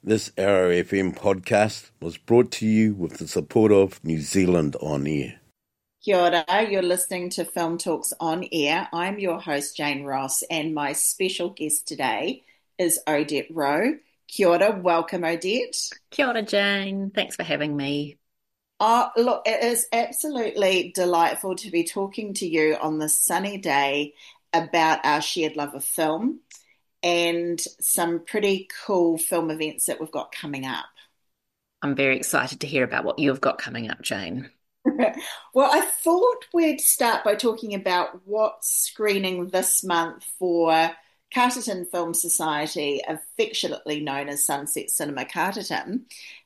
This ROFM podcast was brought to you with the support of New Zealand On Air. Kia ora, you're listening to Film Talks On Air. I'm your host, Jane Ross, and my special guest today is Odette Rowe. Kia ora, welcome, Odette. Kia ora, Jane. Thanks for having me. Look, it is absolutely delightful to be talking to you on this sunny day about our shared love of film and some pretty cool film events that we've got coming up. I'm very excited to hear about what you've got coming up, Jane. Well, I thought we'd start by talking about what's screening this month for Carterton Film Society, affectionately known as Sunset Cinema Carterton.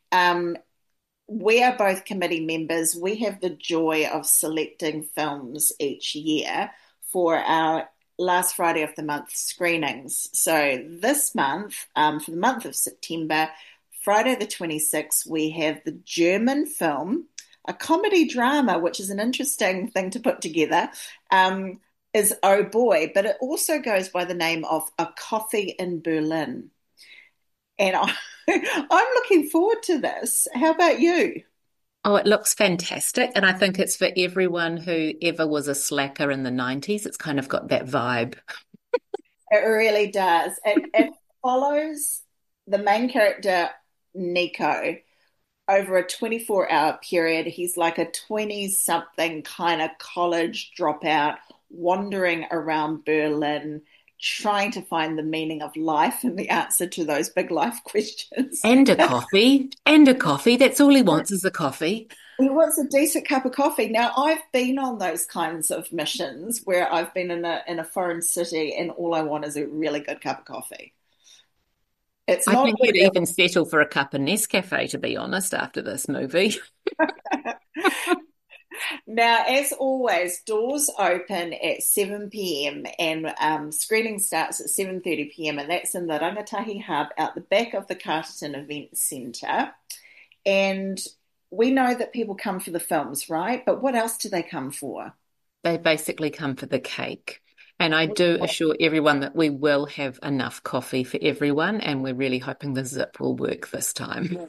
We are both committee members. We have the joy of selecting films each year for our last Friday of the month screenings. So this month, for the month of September, Friday the 26th, we have the German film, a comedy drama, which is an interesting thing to put together, is Oh Boy, but it also goes by the name of A Coffee in Berlin. And I'm looking forward to this. How about you? Oh, it looks fantastic. And I think it's for everyone who ever was a slacker in the 90s. It's kind of got that vibe. It really does. It follows the main character, Nico, over a 24-hour period. He's like a 20-something kind of college dropout wandering around Berlin, trying to find the meaning of life and the answer to those big life questions. And a coffee. And a coffee. That's all he wants is a coffee. He wants a decent cup of coffee. Now, I've been on those kinds of missions where I've been in a foreign city and all I want is a really good cup of coffee. It's I not think you'd even settle for a cup of Nescafe, to be honest, after this movie. Now, as always, doors open at 7 p.m. and screening starts at 7:30 p.m. and that's in the Rangatahi Hub out the back of the Carterton Event Centre. And we know that people come for the films, right? But what else do they come for? They basically come for the cake. And I do assure everyone that we will have enough coffee for everyone, and we're really hoping the zip will work this time.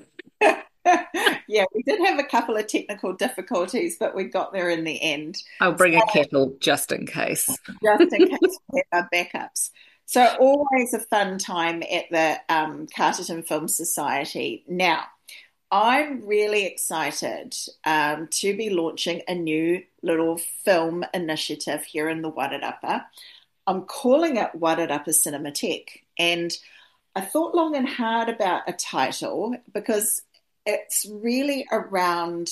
Yeah, we did have a couple of technical difficulties, but we got there in the end. I'll bring a kettle just in case. Just in case we have our backups. So always a fun time at the Carterton Film Society. Now, I'm really excited to be launching a new little film initiative here in the Wairarapa. I'm calling it Wairarapa Cinematheque, and I thought long and hard about a title because it's really around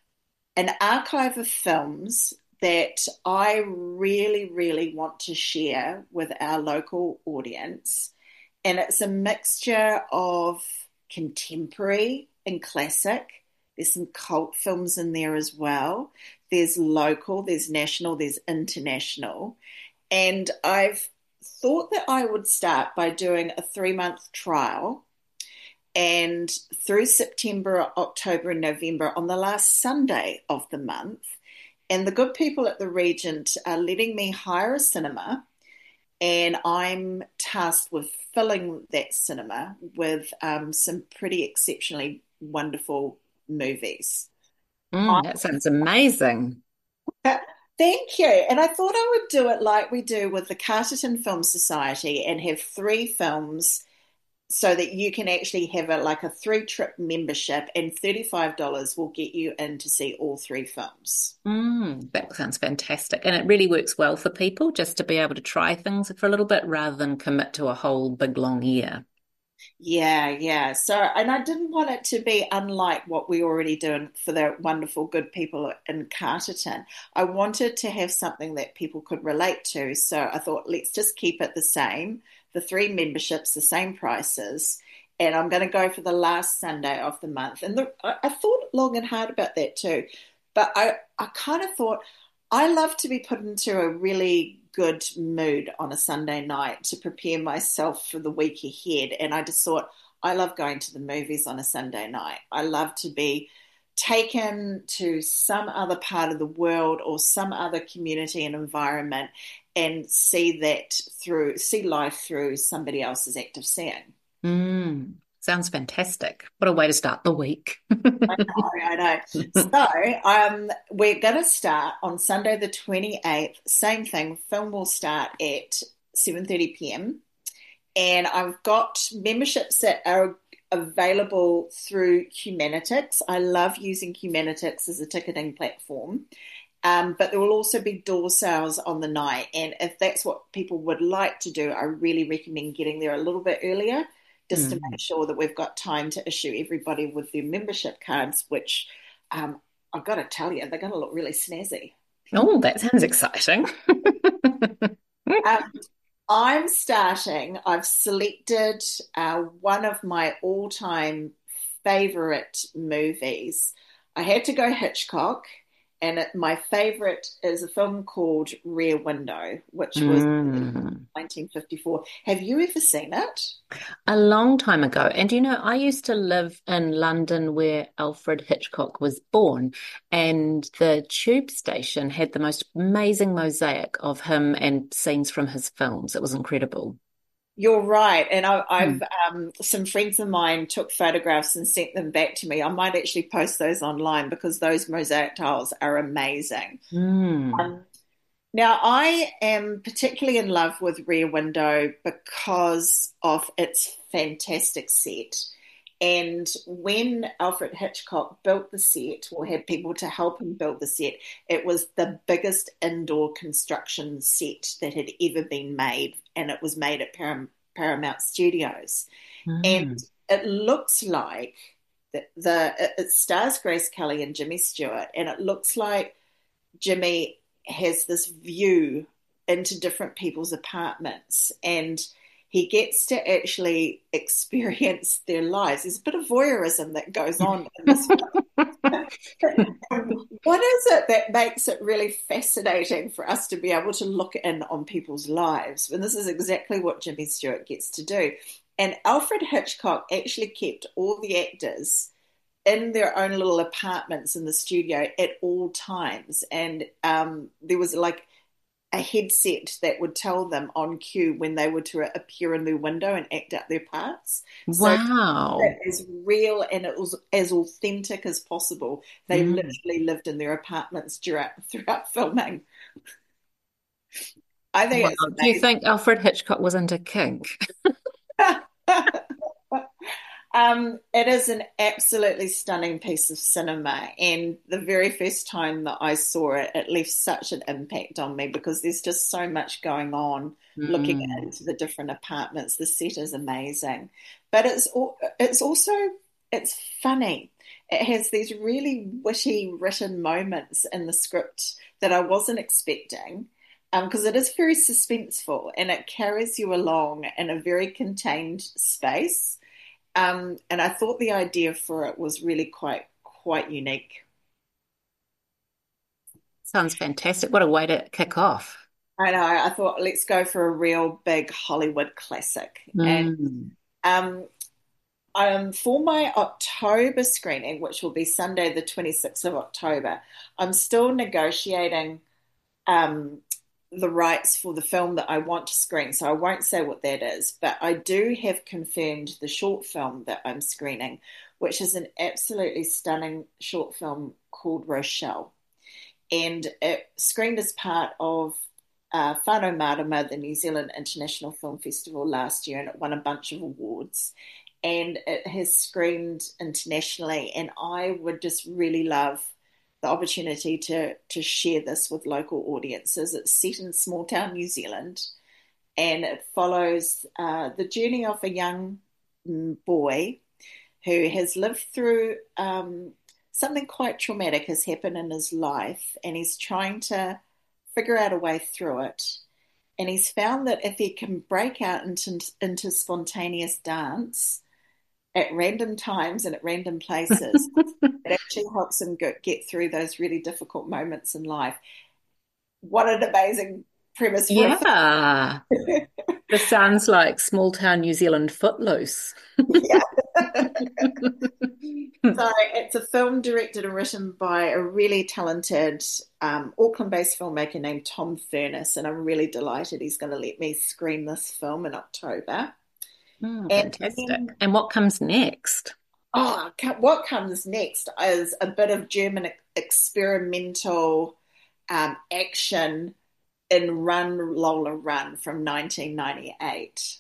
an archive of films that I really, really want to share with our local audience. And it's a mixture of contemporary and classic. There's some cult films in there as well. There's local, there's national, there's international. And I've thought that I would start by doing a 3-month trial. And through September, October, and November, on the last Sunday of the month, and the good people at the Regent are letting me hire a cinema, and I'm tasked with filling that cinema with some pretty exceptionally wonderful movies. That sounds amazing. Thank you. And I thought I would do it like we do with the Carterton Film Society and have 3 films so that you can actually have a 3-trip membership, and $35 will get you in to see all 3 films. That sounds fantastic. And it really works well for people just to be able to try things for a little bit rather than commit to a whole big long year. Yeah. So, and I didn't want it to be unlike what we already do for the wonderful good people in Carterton. I wanted to have something that people could relate to. So I thought, let's just keep it the same. The 3 memberships, the same prices. And I'm going to go for the last Sunday of the month. And I thought long and hard about that too. But I kind of thought, I love to be put into a really good mood on a Sunday night to prepare myself for the week ahead. And I just thought, I love going to the movies on a Sunday night. I love to be taken to some other part of the world or some other community and environment and see life through somebody else's act of seeing. Sounds fantastic. What a way to start the week. I know. So, we're going to start on Sunday the 28th. Same thing. Film will start at 7:30 p.m. And I've got memberships that are available through Humanitix. I love using Humanitix as a ticketing platform. But there will also be door sales on the night. And if that's what people would like to do, I really recommend getting there a little bit earlier just to make sure that we've got time to issue everybody with their membership cards, which I've got to tell you, they're going to look really snazzy. Oh, that sounds exciting. Um, I'm starting, I've selected one of my all-time favorite movies. I had to go Hitchcock, and my favorite is a film called Rear Window, which was Mm. 1954. Have you ever seen it? A long time ago. And I used to live in London where Alfred Hitchcock was born, and the tube station had the most amazing mosaic of him and scenes from his films. It was incredible. You're right. And I've Mm. some friends of mine took photographs and sent them back to me. I might actually post those online because those mosaic tiles are amazing. Mm. Um, Now, I am particularly in love with Rear Window because of its fantastic set. And when Alfred Hitchcock built the set or had people to help him build the set, it was the biggest indoor construction set that had ever been made. And it was made at Paramount Studios. And Mm. it looks like it stars Grace Kelly and Jimmy Stewart, and it looks like Jimmy has this view into different people's apartments, and he gets to actually experience their lives. There's a bit of voyeurism that goes on in this film. What is it that makes it really fascinating for us to be able to look in on people's lives? And this is exactly what Jimmy Stewart gets to do. And Alfred Hitchcock actually kept all the actors in their own little apartments in the studio at all times. And there was like a headset that would tell them on cue when they were to appear in their window and act out their parts. So Wow. that is real and it was as authentic as possible. They Mm. literally lived in their apartments throughout filming. I think Wow. it's Do you think Alfred Hitchcock was into kink? amazing. It is an absolutely stunning piece of cinema, and the very first time that I saw it, it left such an impact on me because there's just so much going on looking Mm. into the different apartments. The set is amazing, but it's also it's funny. It has these really witty written moments in the script that I wasn't expecting. Because it is very suspenseful and it carries you along in a very contained space. And I thought the idea for it was really quite unique. Sounds fantastic. What a way to kick off. I know. I thought let's go for a real big Hollywood classic. And Mm. um, for my October screening, which will be Sunday, the 26th of October, I'm still negotiating um, the rights for the film that I want to screen. So I won't say what that is, but I do have confirmed the short film that I'm screening, which is an absolutely stunning short film called Rochelle. And it screened as part of Whānau Marama, the New Zealand International Film Festival last year, and it won a bunch of awards. And it has screened internationally, and I would just really love the opportunity to share this with local audiences. It's set in small town New Zealand, and it follows the journey of a young boy who has lived through something quite traumatic has happened in his life, and he's trying to figure out a way through it. And he's found that if he can break out into spontaneous dance at random times and at random places, it actually helps him get through those really difficult moments in life. What an amazing premise for a Yeah. film. This sounds like small town New Zealand footloose. Yeah. So it's a film directed and written by a really talented Auckland-based filmmaker named Tom Furness, and I'm really delighted he's going to let me screen this film in October. And Fantastic. then, And what comes next? what comes next is a bit of German experimental action in Run Lola Run from 1998.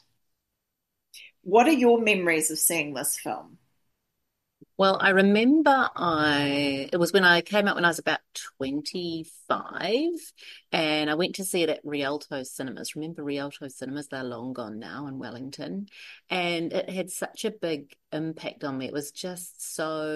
What are your memories of seeing this film? Well, I remember it was when I came out when I was about 25, and I went to see it at Rialto Cinemas. Remember Rialto Cinemas? They're long gone now in Wellington. And it had such a big impact on me. It was just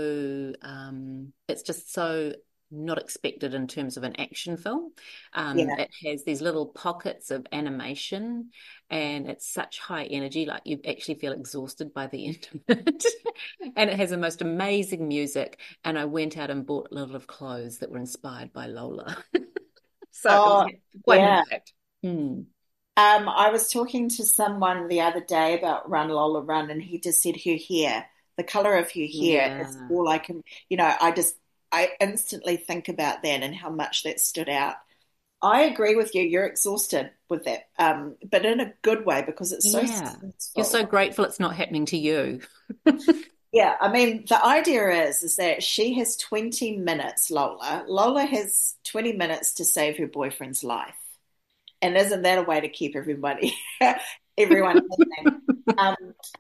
it's just so not expected in terms of an action film. Yeah. It has these little pockets of animation, and it's such high energy, like you actually feel exhausted by the end of it. And it has the most amazing music. And I went out and bought a lot of clothes that were inspired by Lola. So it was Oh, quite an yeah. impact. Hmm. I was talking to someone the other day about Run Lola Run, and he just said her hair, the color of her hair is Yeah. all I can, I instantly think about that and how much that stood out. I agree with you. You're exhausted with that, but in a good way because it's so Yeah. You're so suspenseful. grateful it's not happening to you. Yeah, I mean, the idea is that she has 20 minutes, Lola. Lola has 20 minutes to save her boyfriend's life. And isn't that a way to keep everybody, everyone listening? Um,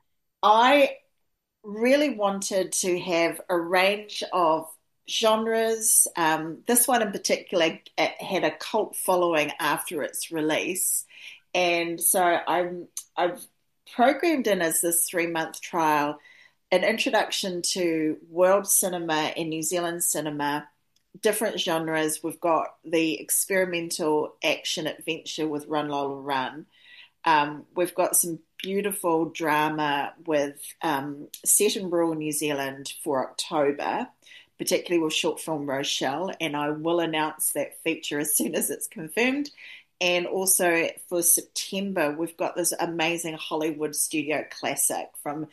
I really wanted to have a range of genres. This one in particular had a cult following after its release. And so I've programmed in as this 3 month trial an introduction to world cinema and New Zealand cinema, different genres. We've got the experimental action adventure with Run Lola Run. We've got some beautiful drama with set in rural New Zealand for October, particularly with short film Rochelle, and I will announce that feature as soon as it's confirmed. And also for September, we've got this amazing Hollywood studio classic from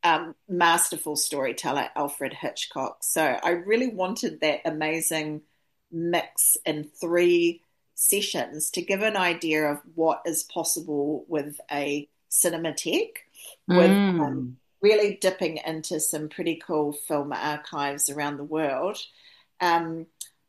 masterful storyteller Alfred Hitchcock. So I really wanted that amazing mix in 3 sessions to give an idea of what is possible with a cinematheque, with Mm. really dipping into some pretty cool film archives around the world. Um,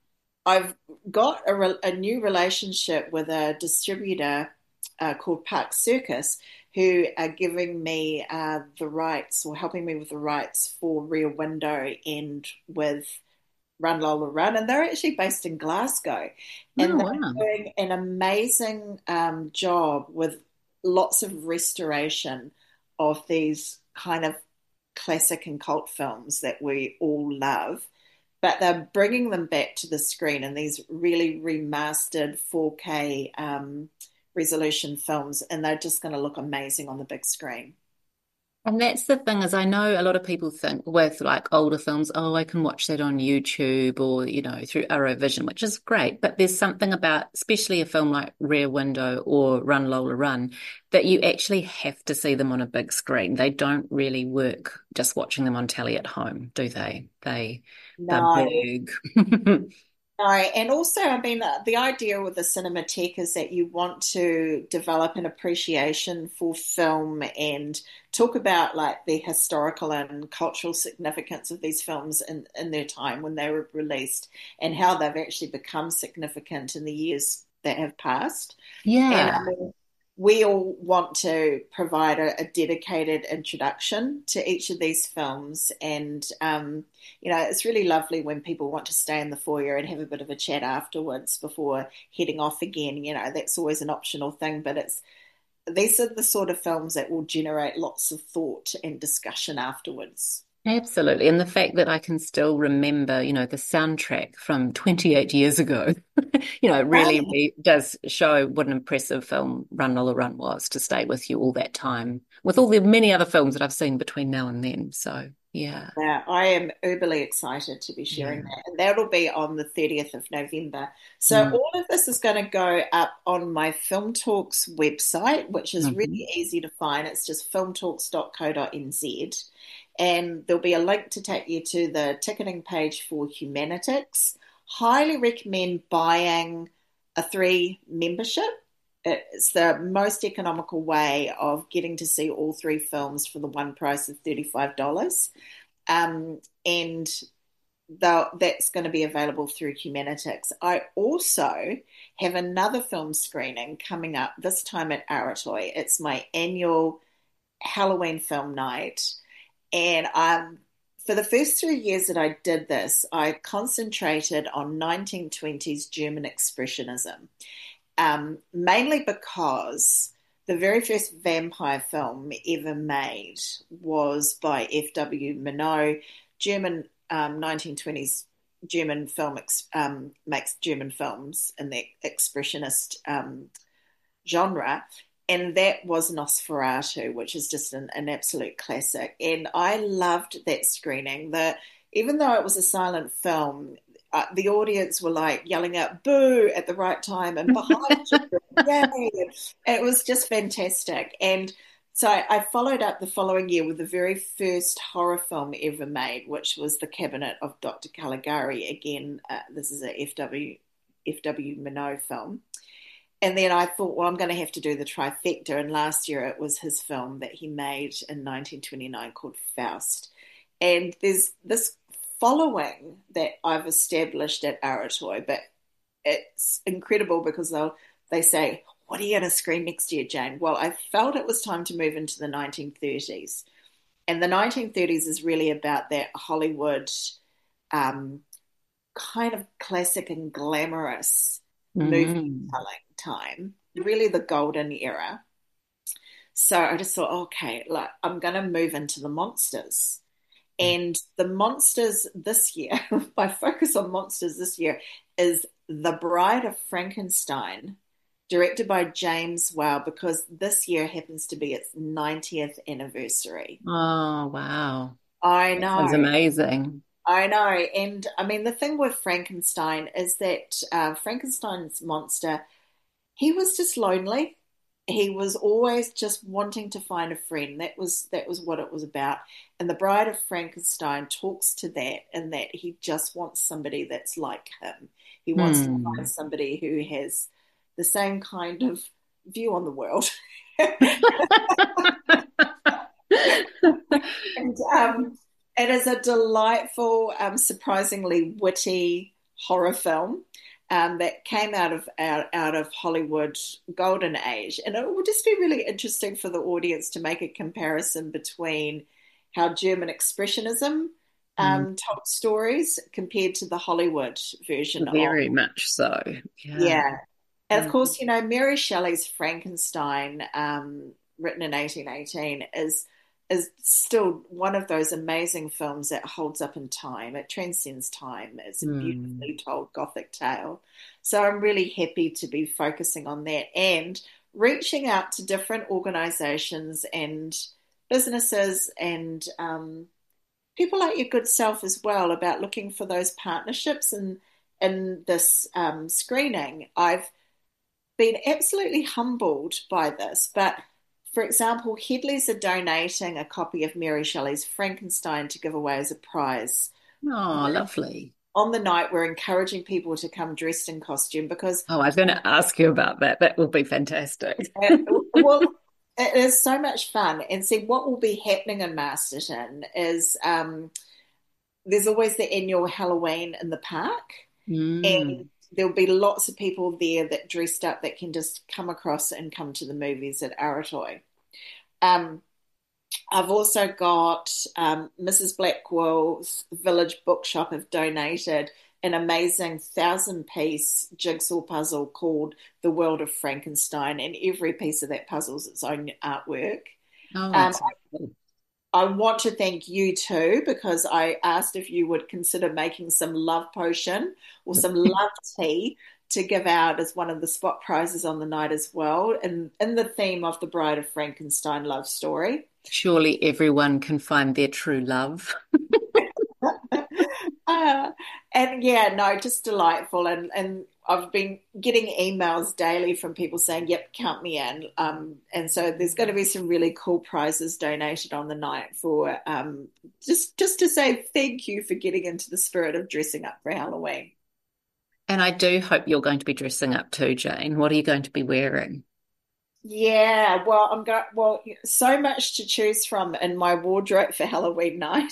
I've got a new relationship with a distributor called Park Circus, who are giving me the rights or helping me with the rights for Rear Window and with Run Lola Run. And they're actually based in Glasgow. And Oh, they're wow. doing an amazing job with lots of restoration of these kind of classic and cult films that we all love, but they're bringing them back to the screen in these really remastered 4K resolution films, and they're just going to look amazing on the big screen. And that's the thing is I know a lot of people think with like older films, oh, I can watch that on YouTube or, through Arrowvision, which is great. But there's something about, especially a film like Rear Window or Run Lola Run, that you actually have to see them on a big screen. They don't really work just watching them on telly at home, do they? They're No, big. no, and also, I mean, the idea with the Cinematheque is that you want to develop an appreciation for film and talk about like the historical and cultural significance of these films in their time when they were released and how they've actually become significant in the years that have passed. And I Yeah. mean, we all want to provide a dedicated introduction to each of these films. And, it's really lovely when people want to stay in the foyer and have a bit of a chat afterwards before heading off again. That's always an optional thing, but these are the sort of films that will generate lots of thought and discussion afterwards. Absolutely. And the fact that I can still remember, the soundtrack from 28 years ago, really does show what an impressive film Run Lola Run was to stay with you all that time, with all the many other films that I've seen between now and then. So, yeah. Yeah, I am uberly excited to be sharing Yeah. that. And that'll be on the 30th of November. So Mm. all of this is going to go up on my Film Talks website, which is Hmm. really easy to find. It's just filmtalks.co.nz. And there'll be a link to take you to the ticketing page for Humanitix. Highly recommend buying a 3 membership. It's the most economical way of getting to see all three films for the one price of $35. And that's going to be available through Humanitix. I also have another film screening coming up, this time at Aratoy. It's my annual Halloween film night. And for the first 3 years that I did this, I concentrated on 1920s German Expressionism, mainly because the very first vampire film ever made was by F.W. Murnau, German 1920s German film, makes German films in the expressionist genre. And that was Nosferatu, which is just an absolute classic. And I loved that screening. Even though it was a silent film, the audience were like yelling out "boo" at the right time and behind you, yay! And it was just fantastic. And so I followed up the following year with the very first horror film ever made, which was The Cabinet of Dr. Caligari. Again, this is a F.W. Murnau film. And then I thought, well, I'm going to have to do the trifecta. And last year it was his film that he made in 1929 called Faust. And there's this following that I've established at Aratoy, but it's incredible because they say, what are you going to screen next year, Jane? Well, I felt it was time to move into the 1930s. And the 1930s is really about that Hollywood kind of classic and glamorous movie telling time, really the golden era. So I just thought, okay, like I'm going to move into the monsters. And the monsters this year, my focus on monsters this year is The Bride of Frankenstein, directed by James Whale, because this year happens to be its 90th anniversary. Oh, wow. I That know. sounds amazing. I know. And I mean, the thing with Frankenstein is that Frankenstein's monster, he was just lonely. He was always just wanting to find a friend. That was what it was about. And The Bride of Frankenstein talks to that, and that he just wants somebody that's like him. He wants to find somebody who has the same kind of view on the world. And it is a delightful, surprisingly witty horror film that came out of Hollywood golden age, and it would just be really interesting for the audience to make a comparison between how German Expressionism told stories compared to the Hollywood version. Very much so. Yeah. And of course, Mary Shelley's Frankenstein, written in 1818, is still one of those amazing films that holds up in time. It transcends time. It's a beautifully told Gothic tale. So I'm really happy to be focusing on that and reaching out to different organizations and businesses and people like your good self as well about looking for those partnerships in this screening. I've been absolutely humbled by this, but for example, Headley's are donating a copy of Mary Shelley's Frankenstein to give away as a prize. Oh, lovely. On the night, we're encouraging people to come dressed in costume because... Oh, I was going to ask you about that. That will be fantastic. Well, it is so much fun. And see, what will be happening in Masterton is there's always the annual Halloween in the park. And there'll be lots of people there that dressed up that can just come across and come to the movies at Aratoy. I've also got Mrs. Blackwell's Village Bookshop have donated an amazing 1,000-piece jigsaw puzzle called The World of Frankenstein, and every piece of that puzzle is its own artwork. Oh, that's cool. I want to thank you too, because I asked if you would consider making some love potion or some love tea to give out as one of the spot prizes on the night as well, and in the theme of the Bride of Frankenstein love story. Surely everyone can find their true love. And yeah, no, just delightful. And I've been getting emails daily from people saying, yep, count me in. And so there's going to be some really cool prizes donated on the night for just to say thank you for getting into the spirit of dressing up for Halloween. And I do hope you're going to be dressing up too, Jane. What are you going to be wearing? Yeah, well, so much to choose from in my wardrobe for Halloween night.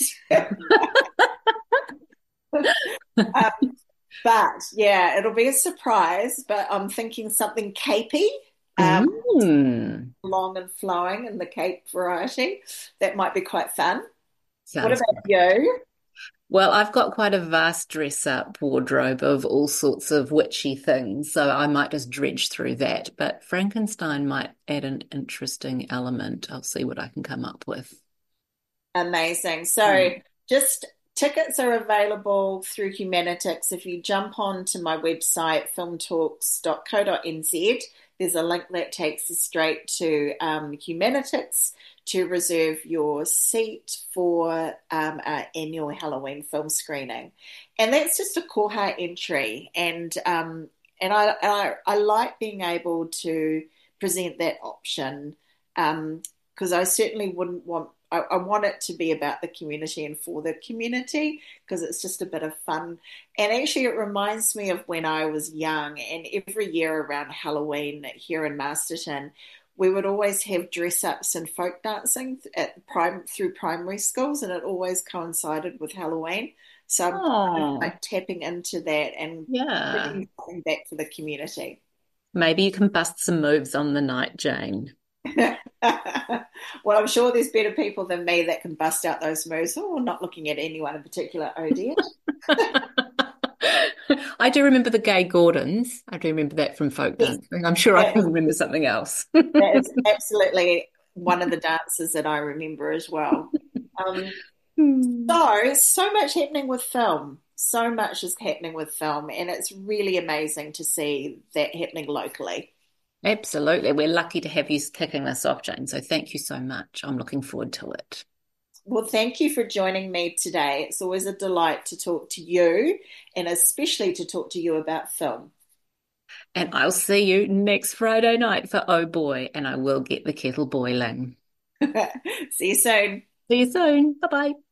Um, but yeah, it'll be a surprise. But I'm thinking something capey, um, Mm, long and flowing in the cape variety. That might be quite fun. What sounds about great. you? Well, I've got quite a vast dress up wardrobe of all sorts of witchy things, so I might just dredge through that. But Frankenstein might add an interesting element. I'll see what I can come up with. Amazing. So Mm. just tickets are available through Humanitix. If you jump on to my website, filmtalks.co.nz, there's a link that takes you straight to Humanitix to reserve your seat for our annual Halloween film screening. And that's just a koha entry. And I like being able to present that option because I certainly wouldn't want I want it to be about the community and for the community because it's just a bit of fun. And actually, it reminds me of when I was young, and every year around Halloween here in Masterton, we would always have dress ups and folk dancing through primary schools, and it always coincided with Halloween. So I'm kind of Oh, like tapping into that and yeah. bringing something back for the community. Maybe you can bust some moves on the night, Jane. Well, I'm sure there's better people than me that can bust out those moves. Oh, not looking at anyone in particular. Oh dear. I do remember the Gay Gordons. I do remember that from folk Yes, dancing. I'm sure I that can is, remember something else. that is absolutely one of the dances that I remember as well. Um, Hmm. so much happening with film. So much is happening with film, and it's really amazing to see that happening locally. Absolutely. We're lucky to have you kicking this off, Jane. So thank you so much. I'm looking forward to it. Well, thank you for joining me today. It's always a delight to talk to you, and especially to talk to you about film. And I'll see you next Friday night for Oh Boy, and I will get the kettle boiling. See you soon. See you soon. Bye bye.